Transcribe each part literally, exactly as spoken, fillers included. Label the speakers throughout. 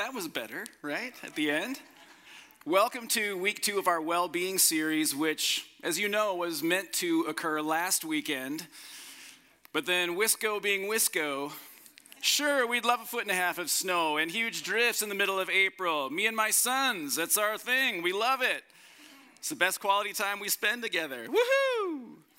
Speaker 1: That was better, right, at the end? Welcome to week two of our well-being series, which, as you know, was meant to occur last weekend. But then Wisco being Wisco, sure, we'd love a foot and a half of snow and huge drifts in the middle of April. Me and my sons, that's our thing. We love it. It's the best quality time we spend together. Woohoo!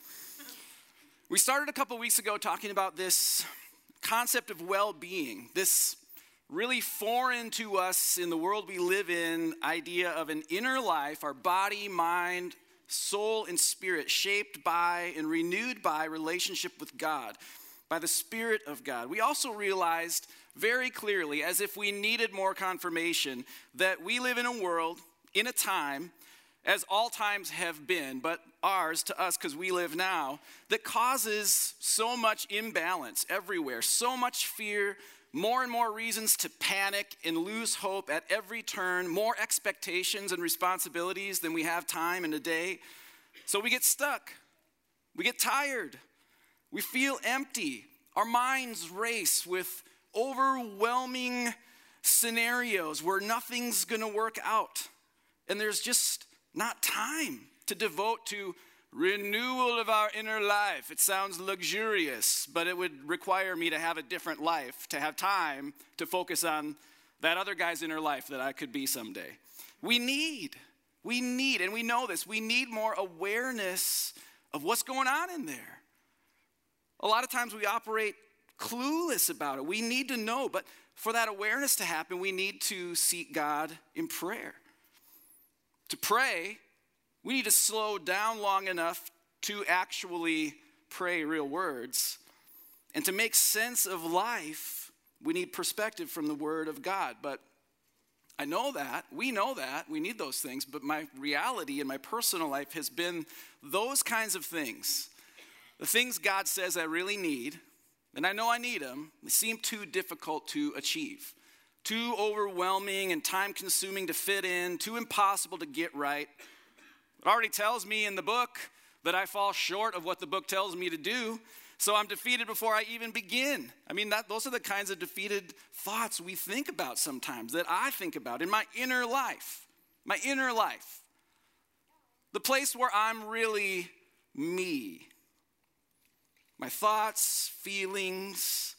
Speaker 1: We started a couple weeks ago talking about this concept of well-being, this really foreign to us in the world we live in idea of an inner life, our body, mind, soul, and spirit shaped by and renewed by relationship with God, by the Spirit of God. We also realized very clearly, as if we needed more confirmation, that we live in a world, in a time, as all times have been, but ours to us because we live now, that causes so much imbalance everywhere, so much fear, more and more reasons to panic and lose hope at every turn, more expectations and responsibilities than we have time in a day. So we get stuck, we get tired, we feel empty. Our minds race with overwhelming scenarios where nothing's gonna work out. And there's just not time to devote to renewal of our inner life. It sounds luxurious, but it would require me to have a different life, to have time to focus on that other guy's inner life that I could be someday. We need, we need, and we know this, we need more awareness of what's going on in there. A lot of times we operate clueless about it. We need to know, but for that awareness to happen, we need to seek God in prayer. To pray, we need to slow down long enough to actually pray real words. And to make sense of life, we need perspective from the Word of God. But I know that, we know that, we need those things, but my reality in my personal life has been those kinds of things. The things God says I really need, and I know I need them, they seem too difficult to achieve. Too overwhelming and time-consuming to fit in, too impossible to get right. It already tells me in the book that I fall short of what the book tells me to do, so I'm defeated before I even begin. I mean, that, those are the kinds of defeated thoughts we think about sometimes, that I think about in my inner life, my inner life. The place where I'm really me. My thoughts, feelings,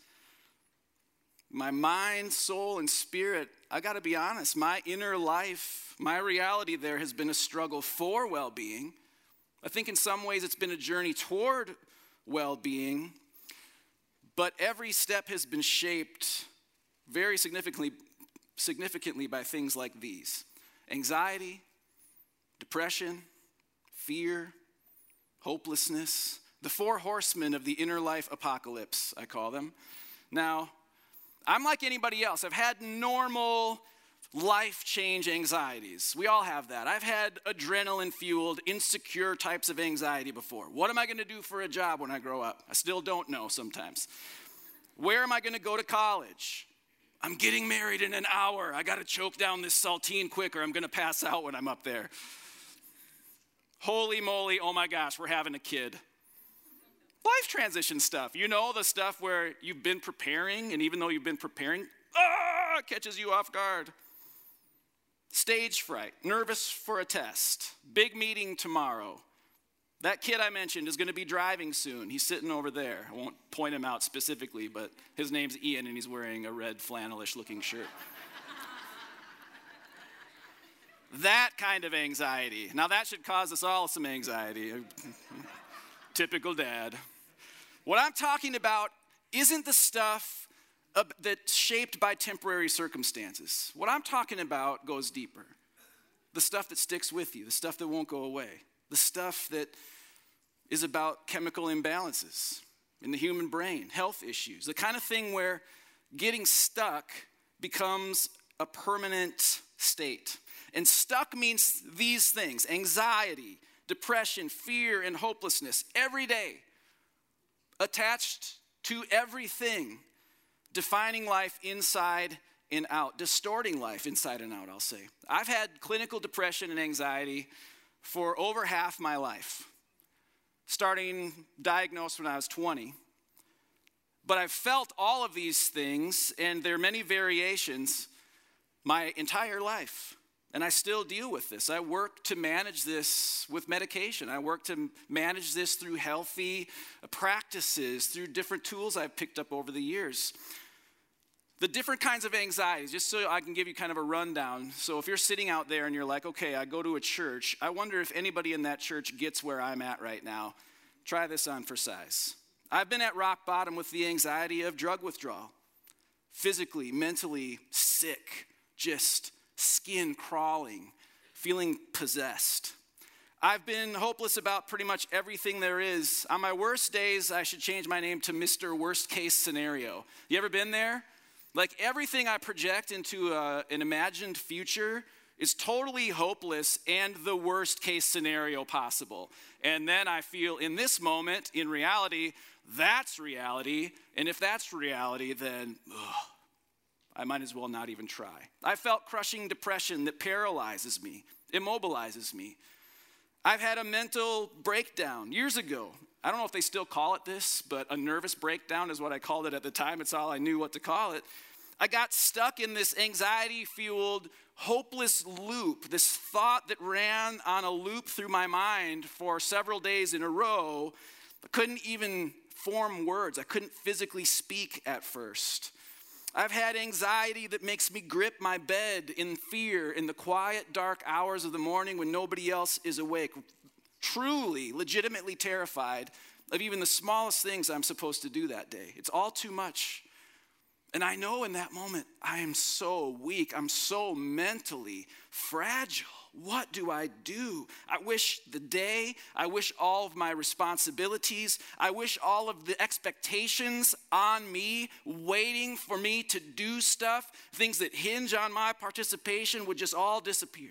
Speaker 1: my mind, soul, and spirit. I gotta be honest, my inner life, my reality there has been a struggle for well-being. I think in some ways it's been a journey toward well-being, but every step has been shaped very significantly, significantly by things like these: anxiety, depression, fear, hopelessness, the four horsemen of the inner life apocalypse, I call them. Now, I'm like anybody else. I've had normal life change anxieties. We all have that. I've had adrenaline-fueled, insecure types of anxiety before. What am I going to do for a job when I grow up? I still don't know sometimes. Where am I going to go to college? I'm getting married in an hour. I got to choke down this saltine quick or I'm going to pass out when I'm up there. Holy moly, oh my gosh, we're having a kid. Life transition stuff. You know, the stuff where you've been preparing, and even though you've been preparing, ah, it catches you off guard. Stage fright, nervous for a test, big meeting tomorrow. That kid I mentioned is going to be driving soon. He's sitting over there. I won't point him out specifically, but his name's Ian, and he's wearing a red flannelish looking shirt. That kind of anxiety. Now that should cause us all some anxiety. Typical dad. What I'm talking about isn't the stuff that's shaped by temporary circumstances. What I'm talking about goes deeper. The stuff that sticks with you, the stuff that won't go away, the stuff that is about chemical imbalances in the human brain, health issues, the kind of thing where getting stuck becomes a permanent state. And stuck means these things: anxiety, depression, fear, and hopelessness every day, attached to everything, defining life inside and out, distorting life inside and out, I'll say. I've had clinical depression and anxiety for over half my life, starting diagnosed when I was twenty. But I've felt all of these things, and there are many variations, my entire life. And I still deal with this. I work to manage this with medication. I work to manage this through healthy practices, through different tools I've picked up over the years. The different kinds of anxieties, just so I can give you kind of a rundown. So if you're sitting out there and you're like, okay, I go to a church, I wonder if anybody in that church gets where I'm at right now. Try this on for size. I've been at rock bottom with the anxiety of drug withdrawal. Physically, mentally sick, just skin crawling, feeling possessed. I've been hopeless about pretty much everything there is. On my worst days, I should change my name to Mister Worst Case Scenario. You ever been there? Like everything I project into a, an imagined future is totally hopeless and the worst case scenario possible. And then I feel in this moment, in reality, that's reality. And if that's reality, then ugh, I might as well not even try. I felt crushing depression that paralyzes me, immobilizes me. I've had a mental breakdown years ago. I don't know if they still call it this, but a nervous breakdown is what I called it at the time. It's all I knew what to call it. I got stuck in this anxiety-fueled, hopeless loop, this thought that ran on a loop through my mind for several days in a row. I couldn't even form words. I couldn't physically speak at first. I've had anxiety that makes me grip my bed in fear in the quiet, dark hours of the morning when nobody else is awake. Truly, legitimately terrified of even the smallest things I'm supposed to do that day. It's all too much. And I know in that moment, I am so weak. I'm so mentally fragile. What do I do? I wish the day, I wish all of my responsibilities, I wish all of the expectations on me, waiting for me to do stuff, things that hinge on my participation would just all disappear.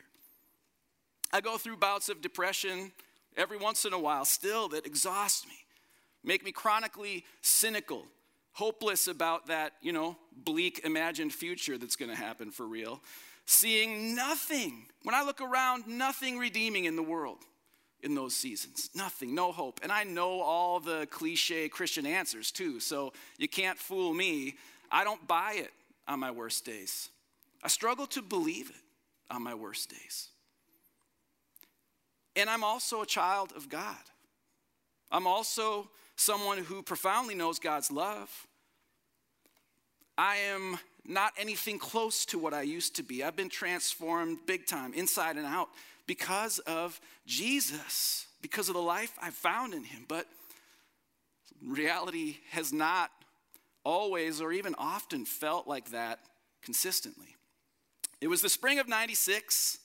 Speaker 1: I go through bouts of depression every once in a while still that exhaust me, make me chronically cynical, hopeless about that, you know, bleak imagined future that's going to happen for real. Seeing nothing, when I look around, nothing redeeming in the world in those seasons. Nothing, no hope. And I know all the cliche Christian answers too, so you can't fool me. I don't buy it on my worst days. I struggle to believe it on my worst days. And I'm also a child of God. I'm also someone who profoundly knows God's love. I am not anything close to what I used to be. I've been transformed big time, inside and out, because of Jesus, because of the life I found in him. But reality has not always or even often felt like that consistently. It was the spring of ninety-six.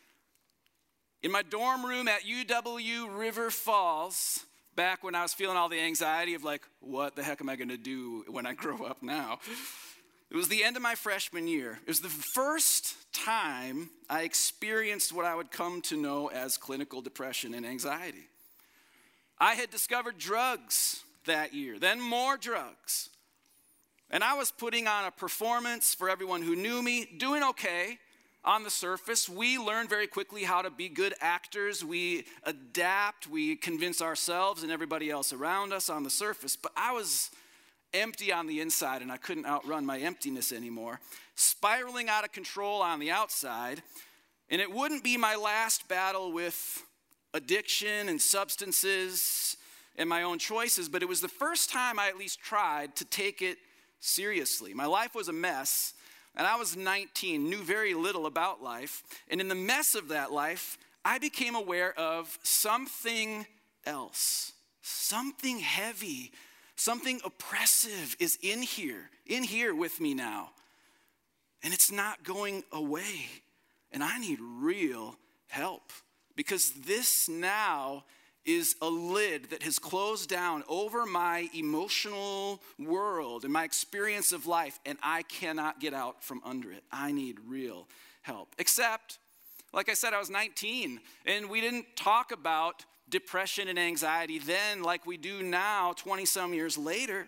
Speaker 1: In my dorm room at U W River Falls, back when I was feeling all the anxiety of like, what the heck am I going to do when I grow up now? It was the end of my freshman year. It was the first time I experienced what I would come to know as clinical depression and anxiety. I had discovered drugs that year, then more drugs. And I was putting on a performance for everyone who knew me, doing okay on the surface. We learned very quickly how to be good actors. We adapt, we convince ourselves and everybody else around us on the surface. But I was empty on the inside, and I couldn't outrun my emptiness anymore, spiraling out of control on the outside. And it wouldn't be my last battle with addiction and substances and my own choices, but it was the first time I at least tried to take it seriously. My life was a mess, and I was nineteen, knew very little about life. And in the mess of that life, I became aware of something else, something heavy, something oppressive is in here, in here with me now. And it's not going away. And I need real help, because this now is a lid that has closed down over my emotional world and my experience of life, and I cannot get out from under it. I need real help. Except, like I said, I was nineteen, and we didn't talk about depression and anxiety then like we do now, twenty-some years later.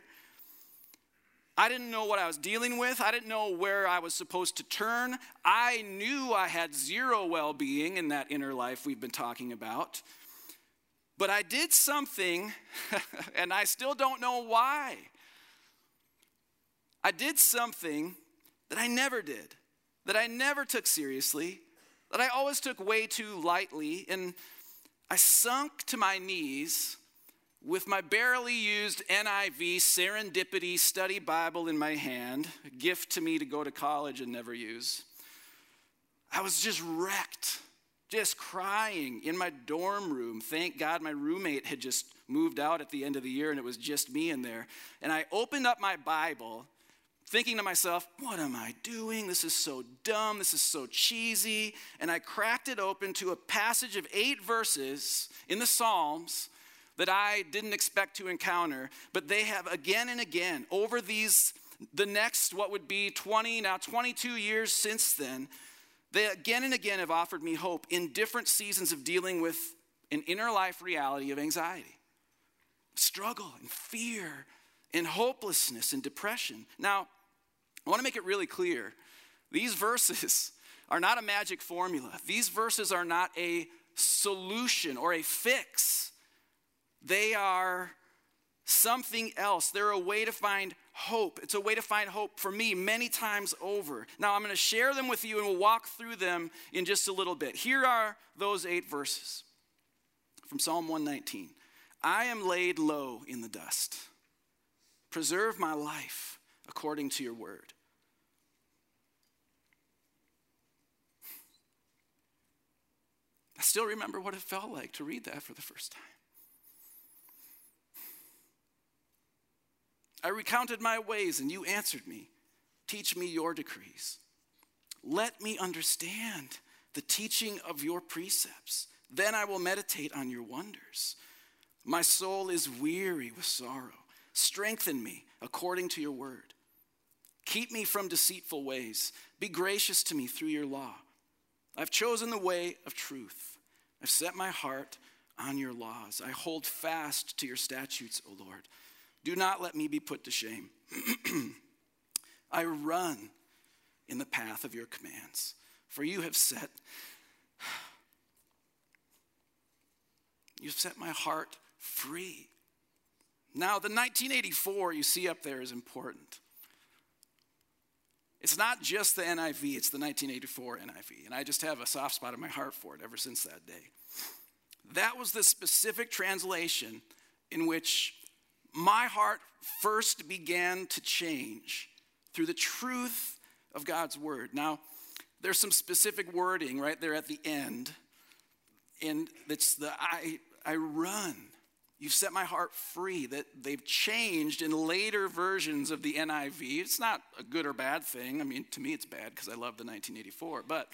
Speaker 1: I didn't know what I was dealing with. I didn't know where I was supposed to turn. I knew I had zero well-being in that inner life we've been talking about. But I did something, and I still don't know why. I did something that I never did that I never took seriously, that I always took way too lightly, and I sunk to my knees with my barely used N I V Serendipity Study Bible in my hand, a gift to me to go to college and never use. I was just wrecked, just crying in my dorm room. Thank God my roommate had just moved out at the end of the year and it was just me in there. And I opened up my Bible thinking to myself, what am I doing? This is so dumb. This is so cheesy. And I cracked it open to a passage of eight verses in the Psalms that I didn't expect to encounter, but they have again and again over these, the next, what would be twenty, now twenty-two years since then, they again and again have offered me hope in different seasons of dealing with an inner life reality of anxiety, struggle and fear and hopelessness and depression. Now, I want to make it really clear. These verses are not a magic formula. These verses are not a solution or a fix. They are something else. They're a way to find hope. It's a way to find hope for me many times over. Now, I'm going to share them with you and we'll walk through them in just a little bit. Here are those eight verses from Psalm one nineteen. I am laid low in the dust. Preserve my life according to your word. I still remember what it felt like to read that for the first time. I recounted my ways and you answered me. Teach me your decrees. Let me understand the teaching of your precepts. Then I will meditate on your wonders. My soul is weary with sorrow. Strengthen me according to your word. Keep me from deceitful ways. Be gracious to me through your law. I've chosen the way of truth. I've set my heart on your laws. I hold fast to your statutes, O Lord. Do not let me be put to shame. I run in the path of your commands, for you have set, you've set my heart free. Now, the nineteen eighty-four you see up there is important. It's not just the N I V, it's the nineteen eighty-four N I V. And I just have a soft spot in my heart for it ever since that day. That was the specific translation in which my heart first began to change through the truth of God's word. Now, there's some specific wording right there at the end. And it's the I, I run. You've set my heart free. That they've changed in later versions of the N I V. It's not a good or bad thing. I mean, to me it's bad because I love the nineteen eighty-four. But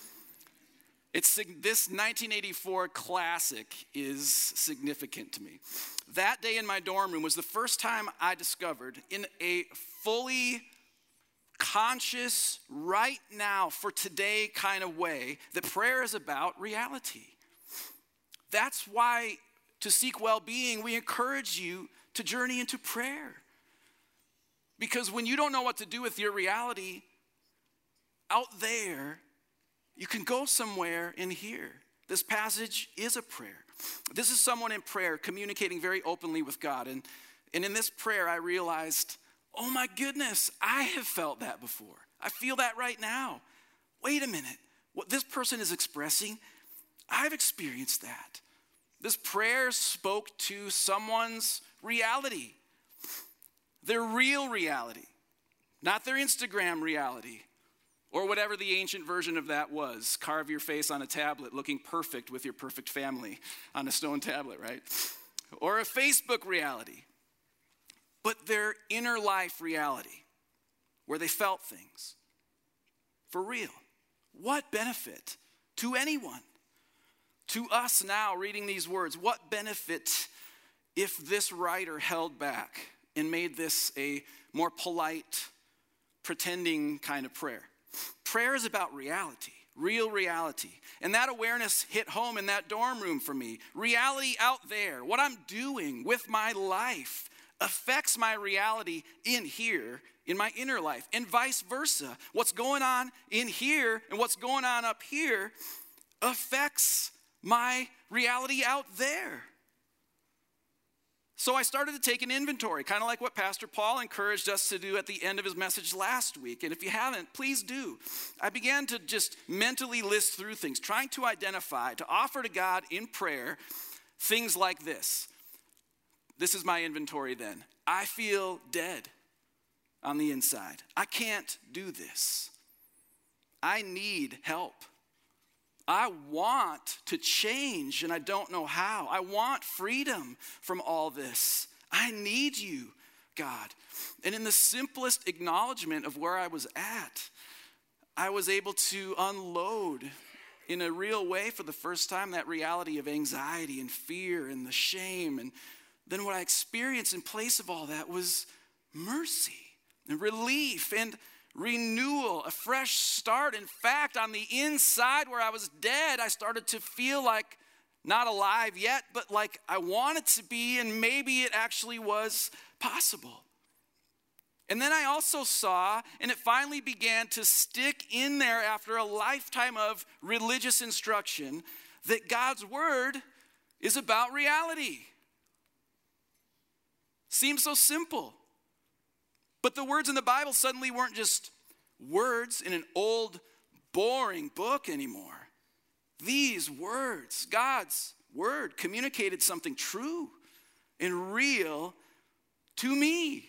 Speaker 1: it's this nineteen eighty-four classic is significant to me. That day in my dorm room was the first time I discovered in a fully conscious, right now, for today kind of way that prayer is about reality. That's why to seek well-being, we encourage you to journey into prayer. Because when you don't know what to do with your reality out there, you can go somewhere in here. This passage is a prayer. This is someone in prayer communicating very openly with God. And, and in this prayer, I realized, oh my goodness, I have felt that before. I feel that right now. Wait a minute. What this person is expressing, I've experienced that. This prayer spoke to someone's reality, their real reality, not their Instagram reality, or whatever the ancient version of that was. Carve your face on a tablet looking perfect with your perfect family on a stone tablet, right? Or a Facebook reality. But their inner life reality, where they felt things for real. What benefit to anyone? To us now, reading these words, what benefit if this writer held back and made this a more polite, pretending kind of prayer? Prayer is about reality, real reality. And that awareness hit home in that dorm room for me. Reality out there, what I'm doing with my life affects my reality in here, in my inner life, and vice versa. What's going on in here and what's going on up here affects my reality out there. So I started to take an inventory, kind of like what Pastor Paul encouraged us to do at the end of his message last week. And if you haven't, please do. I began to just mentally list through things, trying to identify, to offer to God in prayer, things like this. This is my inventory then. I feel dead on the inside. I can't do this. I need help. I want to change and I don't know how. I want freedom from all this. I need you, God. And in the simplest acknowledgement of where I was at, I was able to unload in a real way for the first time that reality of anxiety and fear and the shame. And then what I experienced in place of all that was mercy and relief and renewal, a fresh start. In fact, on the inside where I was dead, I started to feel like not alive yet, but like I wanted to be, and maybe it actually was possible. And then I also saw, and it finally began to stick in there after a lifetime of religious instruction, that God's word is about reality. Seems so simple. But the words in the Bible suddenly weren't just words in an old, boring book anymore. These words, God's word, communicated something true and real to me.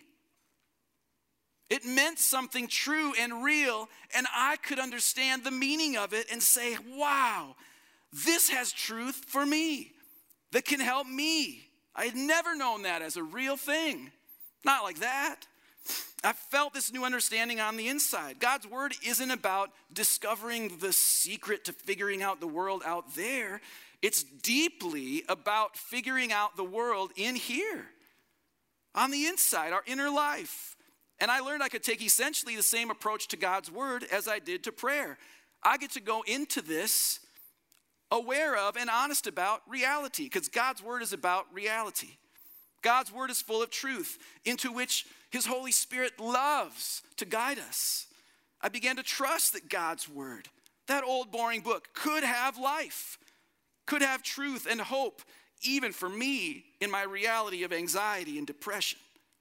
Speaker 1: It meant something true and real, and I could understand the meaning of it and say, wow, this has truth for me that can help me. I had never known that as a real thing. Not like that. I felt this new understanding on the inside. God's word isn't about discovering the secret to figuring out the world out there. It's deeply about figuring out the world in here, on the inside, our inner life. And I learned I could take essentially the same approach to God's word as I did to prayer. I get to go into this aware of and honest about reality, because God's word is about reality. God's word is full of truth into which his Holy Spirit loves to guide us. I began to trust that God's word, that old boring book, could have life, could have truth and hope, even for me in my reality of anxiety and depression.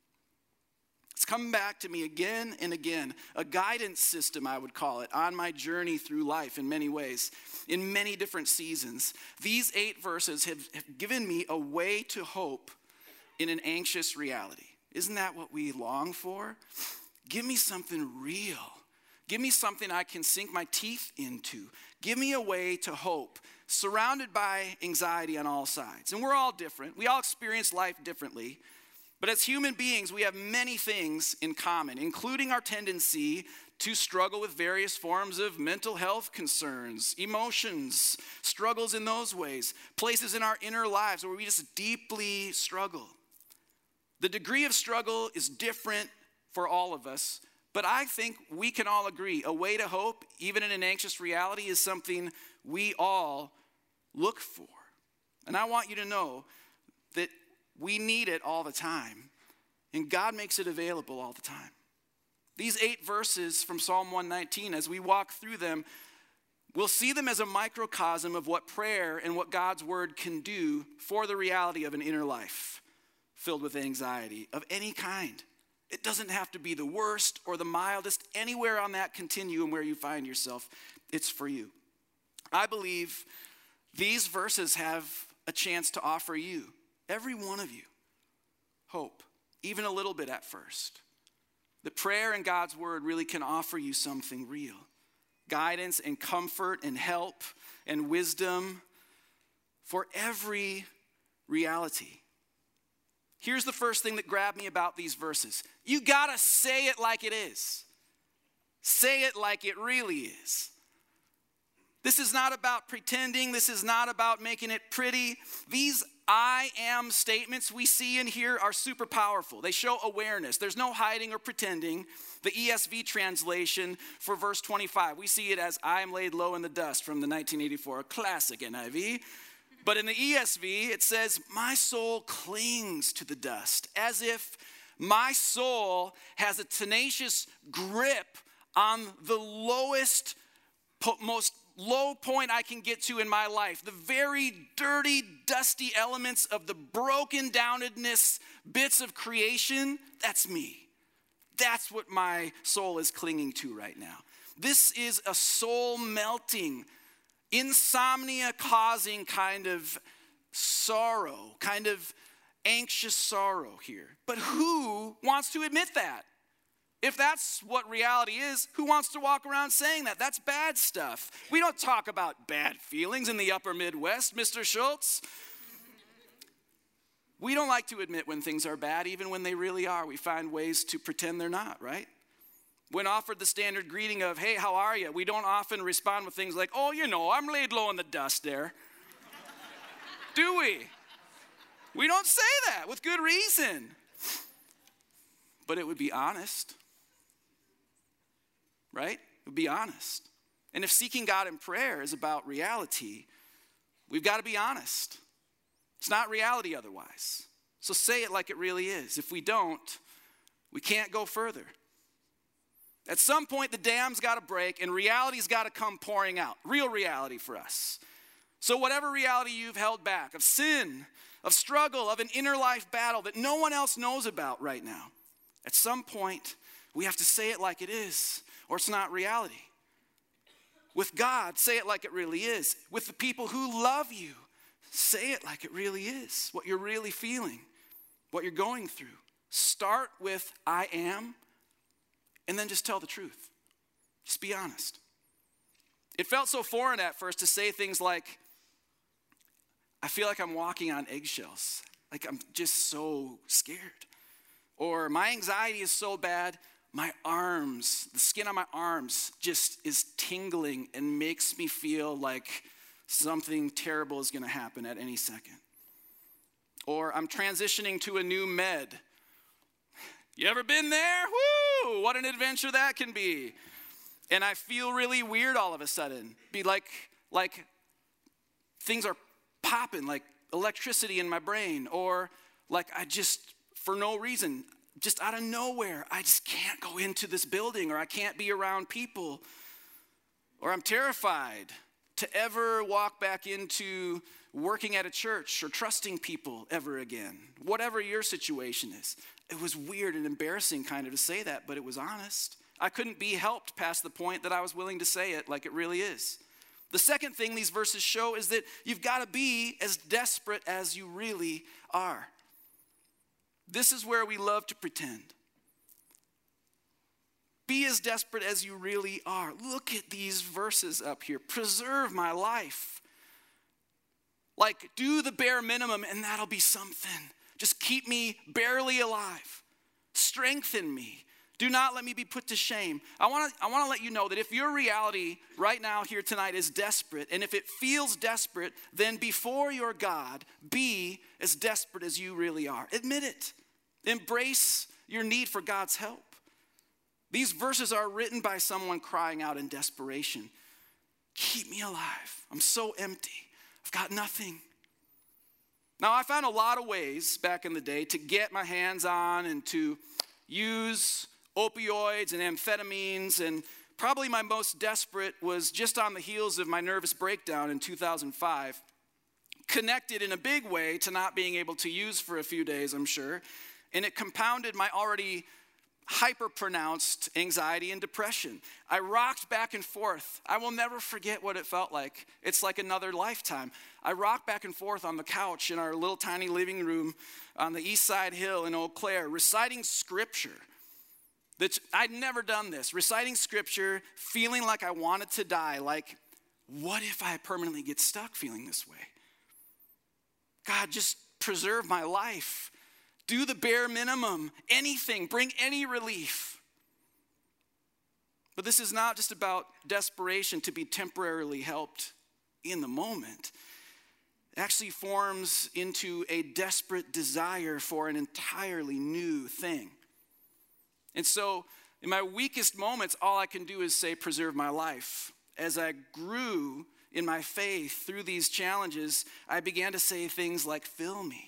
Speaker 1: It's come back to me again and again, a guidance system, I would call it, on my journey through life in many ways, in many different seasons. These eight verses have, have given me a way to hope in an anxious reality. Isn't that what we long for? Give me something real. Give me something I can sink my teeth into. Give me a way to hope, surrounded by anxiety on all sides. And we're all different. We all experience life differently. But as human beings, we have many things in common, including our tendency to struggle with various forms of mental health concerns, emotions, struggles in those ways, places in our inner lives where we just deeply struggle. The degree of struggle is different for all of us, but I think we can all agree a way to hope, even in an anxious reality, is something we all look for. And I want you to know that we need it all the time, and God makes it available all the time. These eight verses from Psalm one nineteen, as we walk through them, we'll see them as a microcosm of what prayer and what God's word can do for the reality of an inner life filled with anxiety of any kind. It doesn't have to be the worst or the mildest. Anywhere on that continuum where you find yourself, it's for you. I believe these verses have a chance to offer you, every one of you, hope, even a little bit at first. The prayer and God's word really can offer you something real. Guidance and comfort and help and wisdom for every reality. Here's the first thing that grabbed me about these verses. You gotta say it like it is. Say it like it really is. This is not about pretending. This is not about making it pretty. These I am statements we see and hear are super powerful. They show awareness. There's no hiding or pretending. The E S V translation for verse twenty-five, we see it as I am laid low in the dust from the nineteen eighty-four classic N I V. But in the E S V, it says, my soul clings to the dust, as if my soul has a tenacious grip on the lowest, most low point I can get to in my life, the very dirty, dusty elements of the broken downedness, bits of creation, that's me. That's what my soul is clinging to right now. This is a soul melting, insomnia causing kind of sorrow, kind of anxious sorrow here. But who wants to admit that? If that's what reality is, who wants to walk around saying that? That's bad stuff. We don't talk about bad feelings in the upper Midwest, Mister Schultz. We don't like to admit when things are bad, even when they really are. We find ways to pretend they're not, right? When offered the standard greeting of, hey, how are you? We don't often respond with things like, oh, you know, I'm laid low in the dust there. Do we? We don't say that with good reason. But it would be honest. Right? It would be honest. And if seeking God in prayer is about reality, we've got to be honest. It's not reality otherwise. So say it like it really is. If we don't, we can't go further. At some point, the dam's got to break and reality's got to come pouring out. Real reality for us. So whatever reality you've held back, of sin, of struggle, of an inner life battle that no one else knows about right now, at some point, we have to say it like it is, or it's not reality. With God, say it like it really is. With the people who love you, say it like it really is, what you're really feeling, what you're going through. Start with I am, and then just tell the truth. Just be honest. It felt so foreign at first to say things like, I feel like I'm walking on eggshells, like I'm just so scared. Or my anxiety is so bad, my arms, the skin on my arms just is tingling and makes me feel like something terrible is going to happen at any second. Or I'm transitioning to a new med. You ever been there? Woo! What an adventure that can be. And I feel really weird all of a sudden. Be like, like things are popping, like electricity in my brain. Or like I just, for no reason, just out of nowhere, I just can't go into this building, or I can't be around people. Or I'm terrified to ever walk back into working at a church or trusting people ever again. Whatever your situation is. It was weird and embarrassing kind of to say that, but it was honest. I couldn't be helped past the point that I was willing to say it like it really is. The second thing these verses show is that you've got to be as desperate as you really are. This is where we love to pretend. Be as desperate as you really are. Look at these verses up here. Preserve my life. Like, do the bare minimum and that'll be something. Just keep me barely alive. Strengthen me. Do not let me be put to shame. I want to I want to let you know that if your reality right now here tonight is desperate, and if it feels desperate, then before your God, be as desperate as you really are. Admit it. Embrace your need for God's help. These verses are written by someone crying out in desperation. Keep me alive. I'm so empty. I've got nothing. Now, I found a lot of ways back in the day to get my hands on and to use opioids and amphetamines, and probably my most desperate was just on the heels of my nervous breakdown in two thousand five, connected in a big way to not being able to use for a few days, I'm sure, and it compounded my already hyper-pronounced anxiety and depression. I rocked back and forth. I will never forget what it felt like. It's like another lifetime. I rocked back and forth on the couch in our little tiny living room on the East Side Hill in Eau Claire, reciting scripture. That I'd never done this. Reciting scripture, feeling like I wanted to die. Like, what if I permanently get stuck feeling this way? God, just preserve my life. Do the bare minimum, anything, bring any relief. But this is not just about desperation to be temporarily helped in the moment. It actually forms into a desperate desire for an entirely new thing. And so in my weakest moments, all I can do is say, preserve my life. As I grew in my faith through these challenges, I began to say things like, fill me.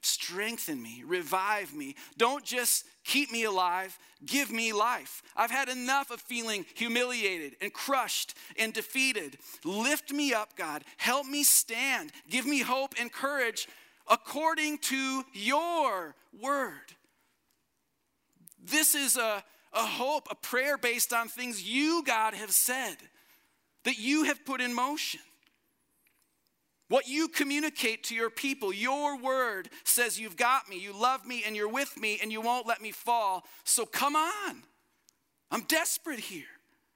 Speaker 1: strengthen me, revive me. Don't just keep me alive, give me life. I've had enough of feeling humiliated and crushed and defeated. Lift me up, God. Help me stand. Give me hope and courage according to your word. This is a, a hope, a prayer based on things you, God, have said, that you have put in motion. What you communicate to your people, your word says you've got me, you love me, and you're with me, and you won't let me fall. So come on. I'm desperate here.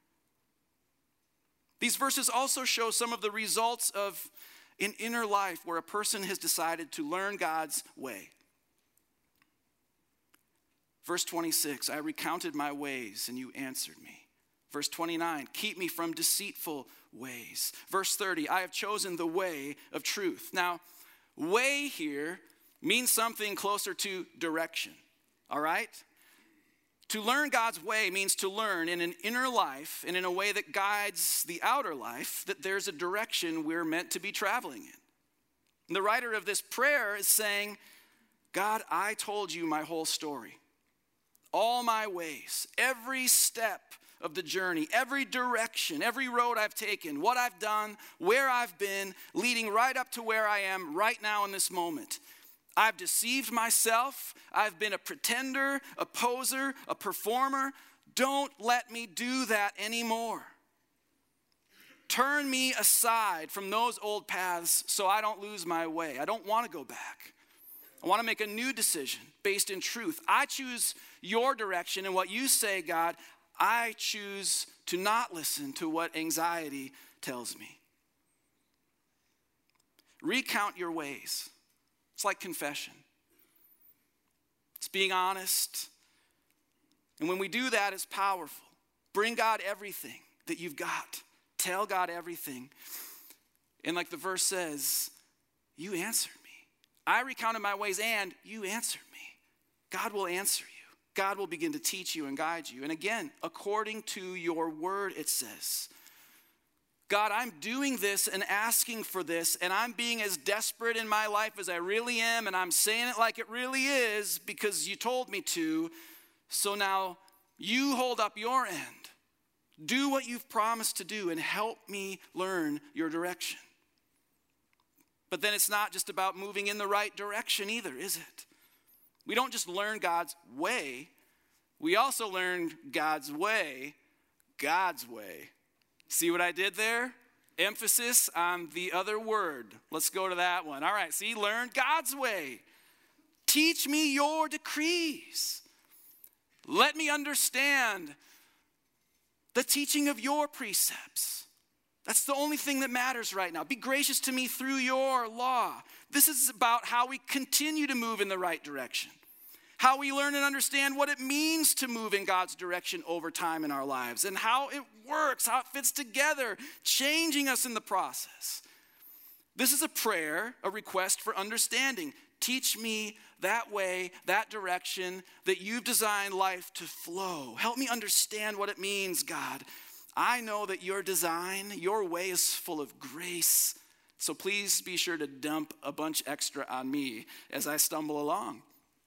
Speaker 1: These verses also show some of the results of an inner life where a person has decided to learn God's way. Verse twenty-six, I recounted my ways, and you answered me. Verse twenty-nine, keep me from deceitful ways. Verse thirty, I have chosen the way of truth. Now, way here means something closer to direction, all right? To learn God's way means to learn in an inner life and in a way that guides the outer life that there's a direction we're meant to be traveling in. And the writer of this prayer is saying, God, I told you my whole story, all my ways, every step of the journey, every direction, every road I've taken, what I've done, where I've been, leading right up to where I am right now in this moment. I've deceived myself. I've been a pretender, a poser, a performer. Don't let me do that anymore. Turn me aside from those old paths so I don't lose my way. I don't want to go back. I want to make a new decision based in truth. I choose your direction, and what you say, God, I choose to not listen to what anxiety tells me. Recount your ways. It's like confession. It's being honest. And when we do that, it's powerful. Bring God everything that you've got. Tell God everything. And like the verse says, you answered me. I recounted my ways and you answered me. God will answer you. God will begin to teach you and guide you. And again, according to your word, it says, God, I'm doing this and asking for this, and I'm being as desperate in my life as I really am, and I'm saying it like it really is because you told me to. So now you hold up your end. Do what you've promised to do and help me learn your direction. But then it's not just about moving in the right direction either, is it? We don't just learn God's way. We also learn God's way, God's way. See what I did there? Emphasis on the other word. Let's go to that one. All right, see, learn God's way. Teach me your decrees. Let me understand the teaching of your precepts. That's the only thing that matters right now. Be gracious to me through your law. This is about how we continue to move in the right direction. How we learn and understand what it means to move in God's direction over time in our lives, and how it works, how it fits together, changing us in the process. This is a prayer, a request for understanding. Teach me that way, that direction that you've designed life to flow. Help me understand what it means, God. I know that your design, your way is full of grace. So please be sure to dump a bunch extra on me as I stumble along.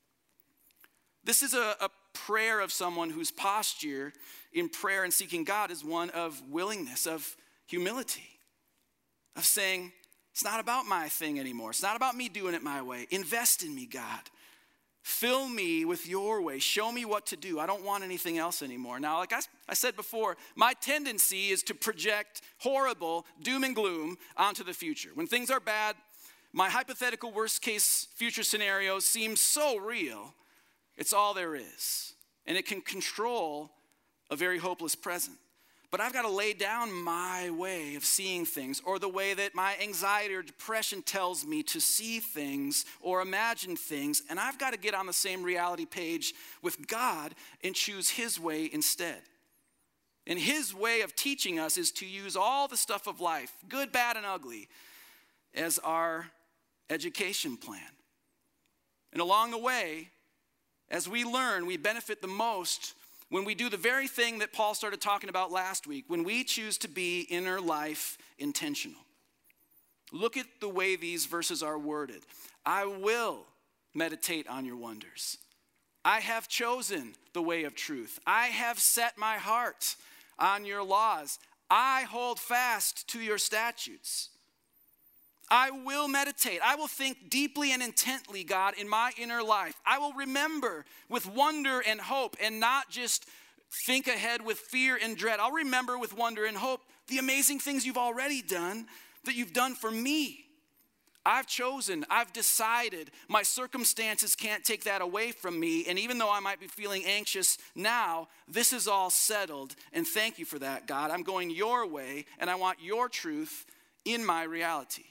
Speaker 1: This is a, a prayer of someone whose posture in prayer and seeking God is one of willingness, of humility, of saying, it's not about my thing anymore. It's not about me doing it my way. Invest in me, God. Fill me with your way. Show me what to do. I don't want anything else anymore. Now, like I, I said before, my tendency is to project horrible doom and gloom onto the future. When things are bad, my hypothetical worst case future scenarios seem so real. It's all there is. And it can control a very hopeless present. But I've got to lay down my way of seeing things, or the way that my anxiety or depression tells me to see things or imagine things. And I've got to get on the same reality page with God and choose his way instead. And his way of teaching us is to use all the stuff of life, good, bad, and ugly, as our education plan. And along the way, as we learn, we benefit the most when we do the very thing that Paul started talking about last week, when we choose to be inner life intentional. Look at the way these verses are worded. I will meditate on your wonders. I have chosen the way of truth. I have set my heart on your laws. I hold fast to your statutes. I will meditate. I will think deeply and intently, God, in my inner life. I will remember with wonder and hope and not just think ahead with fear and dread. I'll remember with wonder and hope the amazing things you've already done, that you've done for me. I've chosen, I've decided. My circumstances can't take that away from me. And even though I might be feeling anxious now, this is all settled. And thank you for that, God. I'm going your way, and I want your truth in my reality.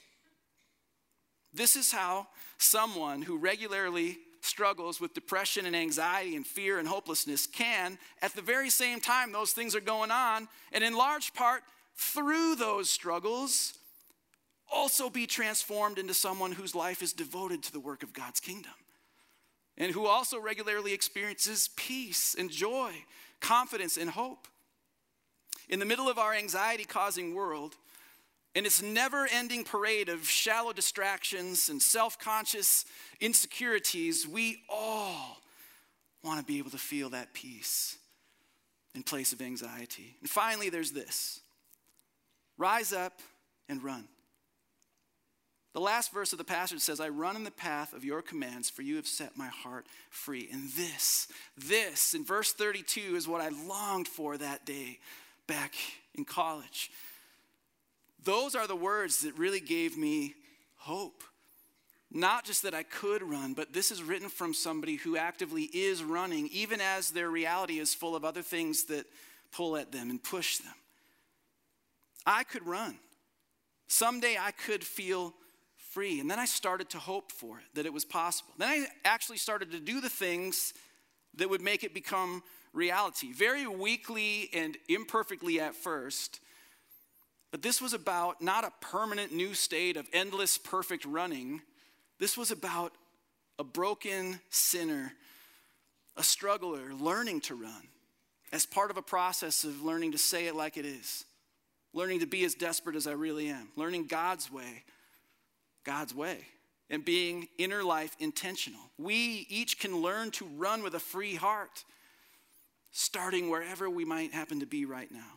Speaker 1: This is how someone who regularly struggles with depression and anxiety and fear and hopelessness can, at the very same time those things are going on, and in large part through those struggles, also be transformed into someone whose life is devoted to the work of God's kingdom, and who also regularly experiences peace and joy, confidence and hope. In the middle of our anxiety-causing world, and its never-ending parade of shallow distractions and self-conscious insecurities, we all want to be able to feel that peace in place of anxiety. And finally, there's this: rise up and run. The last verse of the passage says, I run in the path of your commands, for you have set my heart free. And this, this, in verse thirty-two, is what I longed for that day back in college. Those are the words that really gave me hope. Not just that I could run, but this is written from somebody who actively is running, even as their reality is full of other things that pull at them and push them. I could run. Someday I could feel free. And then I started to hope for it, that it was possible. Then I actually started to do the things that would make it become reality. Very weakly and imperfectly at first. But this was about not a permanent new state of endless perfect running. This was about a broken sinner, a struggler, learning to run as part of a process of learning to say it like it is, learning to be as desperate as I really am, learning God's way, God's way, and being inner life intentional. We each can learn to run with a free heart, starting wherever we might happen to be right now.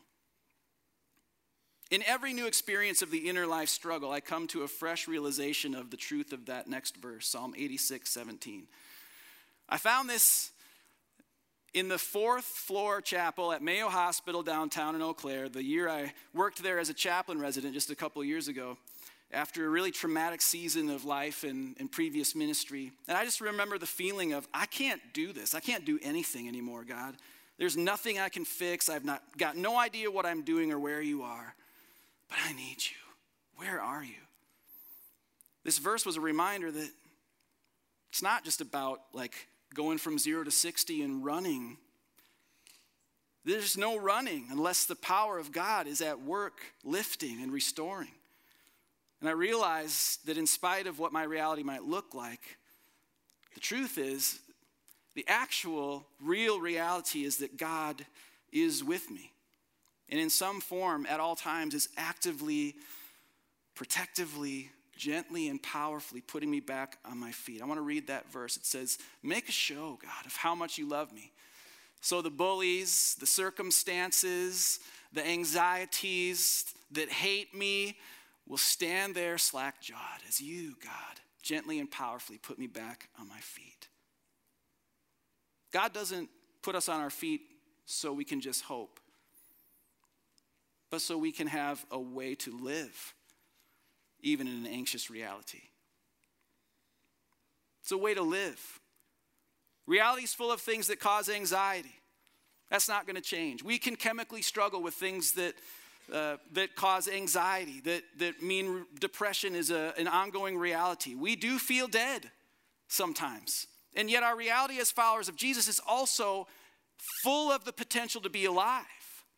Speaker 1: In every new experience of the inner life struggle, I come to a fresh realization of the truth of that next verse, Psalm eighty-six, seventeen. I found this in the fourth floor chapel at Mayo Hospital downtown in Eau Claire, the year I worked there as a chaplain resident just a couple of years ago, after a really traumatic season of life and, and previous ministry. And I just remember the feeling of, I can't do this. I can't do anything anymore, God. There's nothing I can fix. I've not got no idea what I'm doing or where you are. But I need you. Where are you? This verse was a reminder that it's not just about like going from zero to sixty and running. There's no running unless the power of God is at work lifting and restoring. And I realized that in spite of what my reality might look like, the truth is, the actual real reality is that God is with me. And in some form, at all times, is actively, protectively, gently, and powerfully putting me back on my feet. I want to read that verse. It says, make a show, God, of how much you love me. So the bullies, the circumstances, the anxieties that hate me will stand there slack-jawed as you, God, gently and powerfully put me back on my feet. God doesn't put us on our feet so we can just hope, but so we can have a way to live, even in an anxious reality. It's a way to live. Reality is full of things that cause anxiety. That's not going to change. We can chemically struggle with things that uh, that cause anxiety, that, that mean depression is a, an ongoing reality. We do feel dead sometimes. And yet our reality as followers of Jesus is also full of the potential to be alive.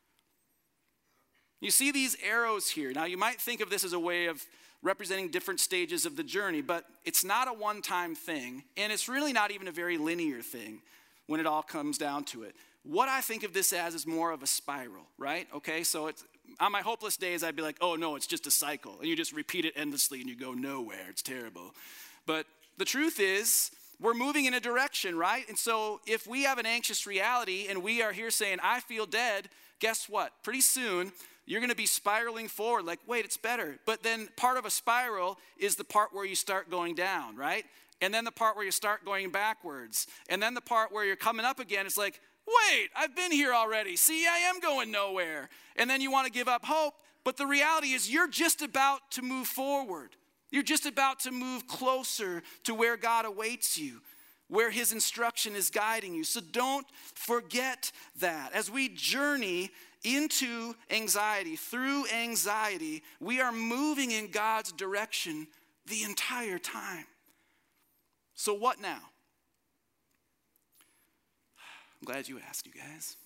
Speaker 1: You see these arrows here. Now, you might think of this as a way of representing different stages of the journey, but it's not a one-time thing, and it's really not even a very linear thing when it all comes down to it. What I think of this as is more of a spiral, right? Okay, so it's, on my hopeless days, I'd be like, oh no, it's just a cycle, and you just repeat it endlessly, and you go nowhere. It's terrible. But The truth is, we're moving in a direction, right? And so if we have an anxious reality and we are here saying, I feel dead, guess what? Pretty soon, you're going to be spiraling forward like, wait, it's better. But then part of a spiral is the part where you start going down, right? And then the part where you start going backwards. And then the part where you're coming up again, it's like, wait, I've been here already. See, I am going nowhere. And then you want to give up hope. But the reality is you're just about to move forward. You're just about to move closer to where God awaits you, where his instruction is guiding you. So don't forget that. As we journey into anxiety, through anxiety, we are moving in God's direction the entire time. So what now? I'm glad you asked, you guys.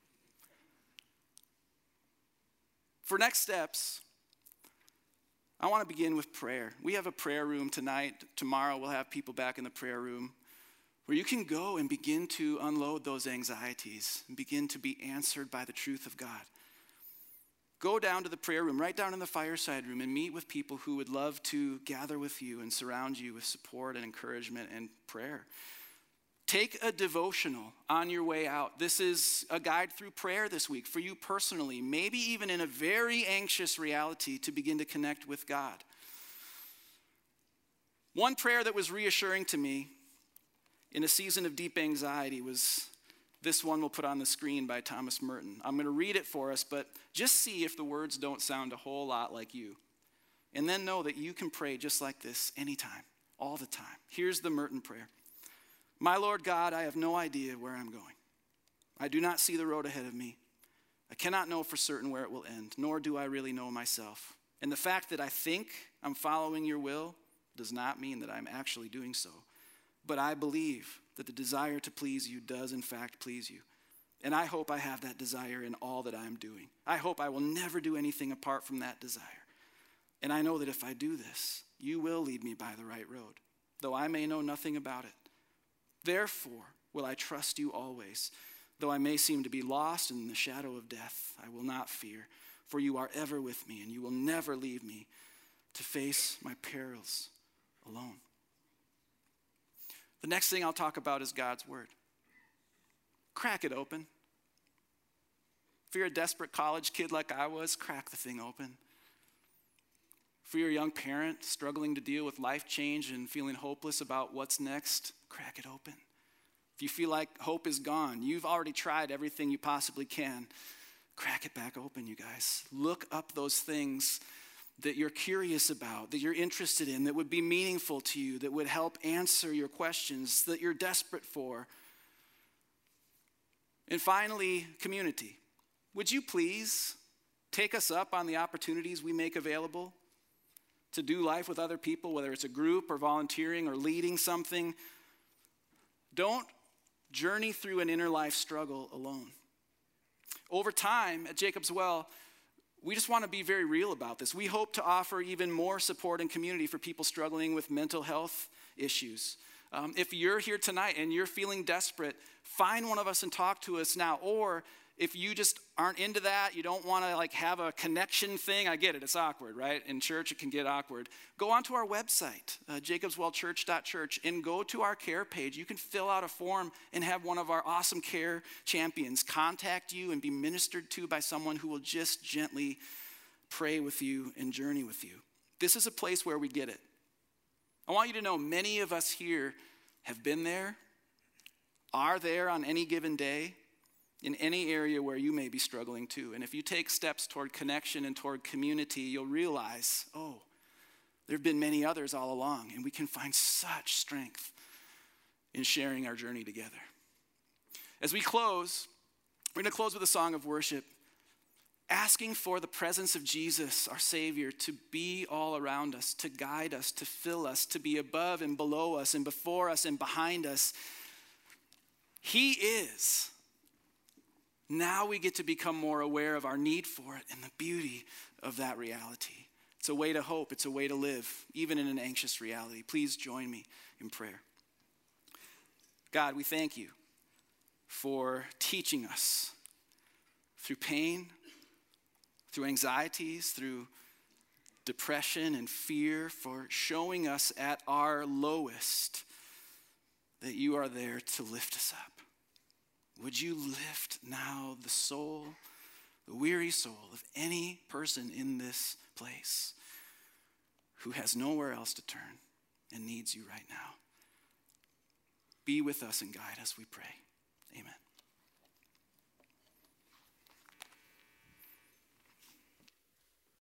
Speaker 1: For next steps, I want to begin with prayer. We have a prayer room tonight. Tomorrow we'll have people back in the prayer room where you can go and begin to unload those anxieties and begin to be answered by the truth of God. Go down to the prayer room, right down in the fireside room, and meet with people who would love to gather with you and surround you with support and encouragement and prayer. Take a devotional on your way out. This is a guide through prayer this week for you personally, maybe even in a very anxious reality to begin to connect with God. One prayer that was reassuring to me in a season of deep anxiety was this one we'll put on the screen by Thomas Merton. I'm going to read it for us, but just see if the words don't sound a whole lot like you. And then know that you can pray just like this anytime, all the time. Here's the Merton prayer. My Lord God, I have no idea where I'm going. I do not see the road ahead of me. I cannot know for certain where it will end, nor do I really know myself. And the fact that I think I'm following your will does not mean that I'm actually doing so. But I believe that the desire to please you does in fact please you. And I hope I have that desire in all that I am doing. I hope I will never do anything apart from that desire. And I know that if I do this, you will lead me by the right road, though I may know nothing about it. Therefore will I trust you always. Though I may seem to be lost in the shadow of death, I will not fear, for you are ever with me, and you will never leave me to face my perils alone. The next thing I'll talk about is God's word. Crack it open. If you're a desperate college kid like I was, crack the thing open. If you're a young parent struggling to deal with life change and feeling hopeless about what's next, crack it open. If you feel like hope is gone, you've already tried everything you possibly can, crack it back open, you guys. Look up those things that you're curious about, that you're interested in, that would be meaningful to you, that would help answer your questions, that you're desperate for. And finally, community. Would you please take us up on the opportunities we make available to do life with other people, whether it's a group or volunteering or leading something? Don't journey through an inner life struggle alone. Over time at Jacob's Well, we just want to be very real about this. We hope to offer even more support and community for people struggling with mental health issues. Um, if you're here tonight and you're feeling desperate, find one of us and talk to us now. Or if you just aren't into that, you don't want to like have a connection thing, I get it, it's awkward, right? In church, it can get awkward. Go onto our website, uh, jacobs well church dot church, and go to our care page. You can fill out a form and have one of our awesome care champions contact you and be ministered to by someone who will just gently pray with you and journey with you. This is a place where we get it. I want you to know many of us here have been there, are there on any given day, in any area where you may be struggling too. And if you take steps toward connection and toward community, you'll realize, oh, there have been many others all along, and we can find such strength in sharing our journey together. As we close, we're going to close with a song of worship, asking for the presence of Jesus, our Savior, to be all around us, to guide us, to fill us, to be above and below us and before us and behind us. He is. Now we get to become more aware of our need for it and the beauty of that reality. It's a way to hope. It's a way to live, even in an anxious reality. Please join me in prayer. God, we thank you for teaching us through pain, through anxieties, through depression and fear, for showing us at our lowest that you are there to lift us up. Would you lift now the soul, the weary soul of any person in this place who has nowhere else to turn and needs you right now? Be with us and guide us, we pray. Amen.